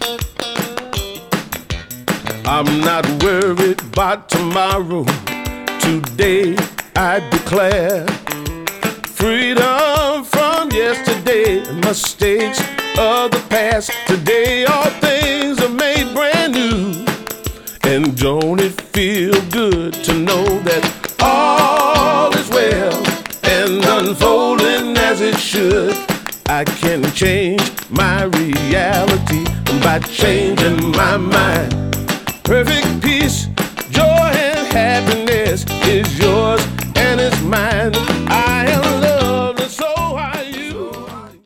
I'm not worried about tomorrow. Today I declare freedom from yesterday and mistakes of the past. Today all things are made brand new. And don't it feel good to know that all is well and unfolding as it should? I can change my reality by changing my mind. Perfect peace, joy and happiness is yours and it's mine.